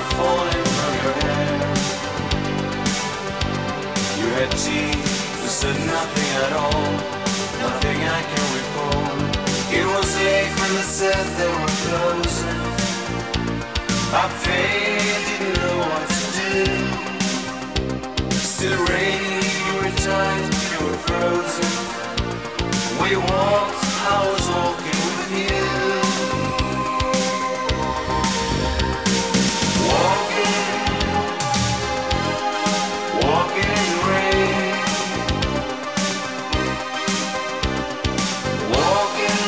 falling from your hair. You had teeth, you said nothing at all, nothing I can recall. It was late when they said they were closing. I faded, didn't know what to do. Still raining, you were tired, you were frozen. We walked, I was walking with you. Walking in the rain. Walking,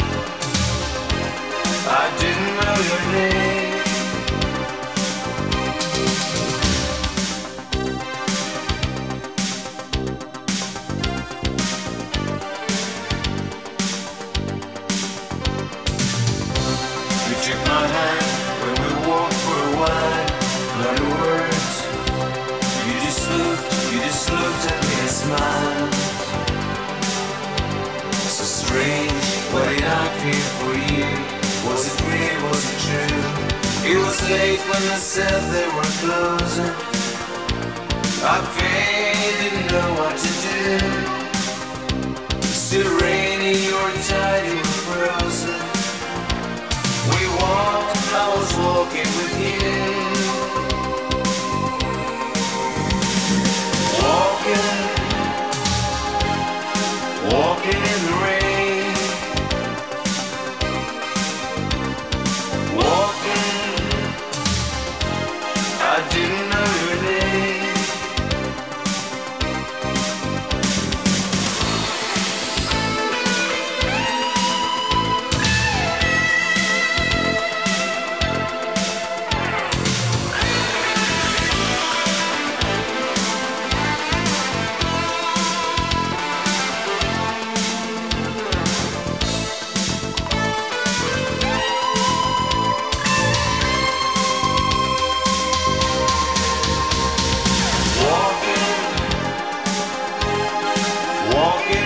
I didn't know your name. You took my hand when we walked for a while, not a word. You just looked at me and smiled. So strange, what did I feel for you? Was it real, was it true? It was late when they said they were closing. I faded, didn't know what to do. Still raining, you were tired, you were frozen. We walked, I was walking with you. Walking in the rain. Walking, I didn't know your name. Walking